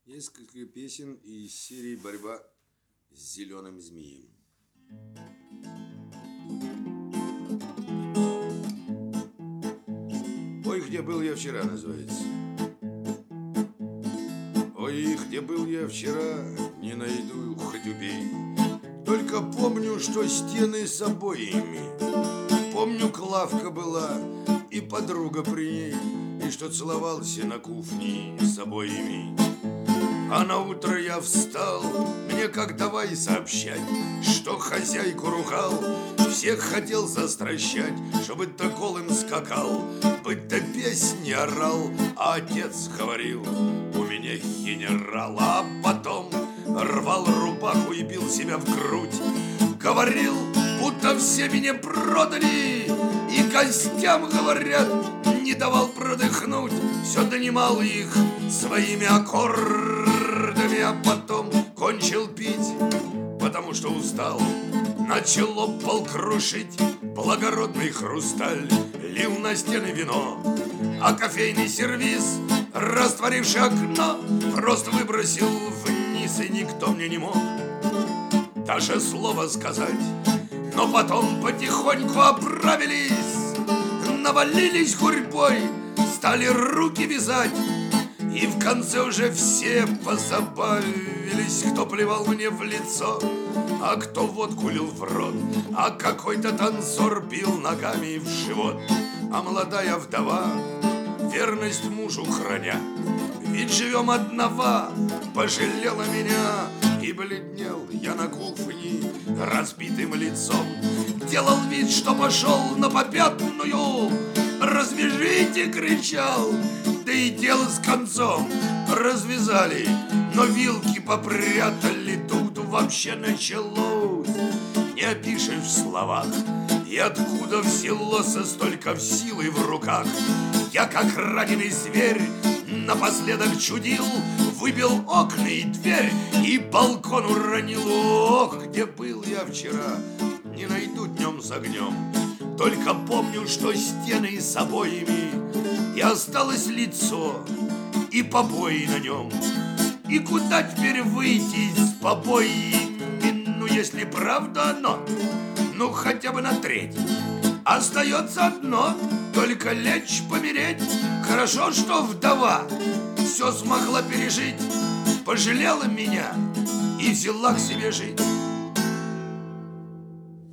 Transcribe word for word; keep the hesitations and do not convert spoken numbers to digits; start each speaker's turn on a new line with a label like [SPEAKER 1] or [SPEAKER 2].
[SPEAKER 1] Несколько песен из серии «Борьба с зеленым змеем». Ой, где был я вчера, называется. Ой, где был я вчера, не найду, хоть убей. Только помню, что стены с обоями. Помню, Клавка была и подруга при ней, и что целовался на кухне с обоями. А на утро я встал, мне как давай сообщать, что хозяйку ругал, всех хотел застращать, чтобы то голым скакал, быть то песни орал, а отец говорил, у меня генерал, а потом рвал рубаху и бил себя в грудь, говорил, будто все меня продали, и гостям, говорят, не давал продыхнуть, все донимал их своими аккордами, а потом кончил пить, потому что устал. Начал об пол крушить благородный хрусталь, лил на стены вино, а кофейный сервиз, растворивший окно, просто выбросил вниз, и никто мне не мог даже слова сказать. Но потом потихоньку оправились, навалились гурьбой, стали руки вязать, и в конце уже все позабавились, кто плевал мне в лицо, а кто водку лил в рот, а какой-то танцор бил ногами в живот, а молодая вдова, верность мужу храня, ведь живем одного, пожалела меня, и бледнел я на кухне разбитым лицом, делал вид, что пошел на попятную, развяжите, кричал, да и дело с концом развязали, но вилки попрятали, тут вообще началось, не опишешь в словах, и откуда взялось столько силы в руках. Я, как раненый зверь, напоследок чудил, выбил окна и дверь, и балкон уронил. Ох, где был я вчера, не найду днем с огнем. Только помню, что стены с обоями, и осталось лицо, и побои на нем. И куда теперь выйти с побоями, ну, если правда оно, ну, хотя бы на треть. Остается одно, только лечь помереть. Хорошо, что вдова все смогла пережить, пожалела меня и взяла к себе жить.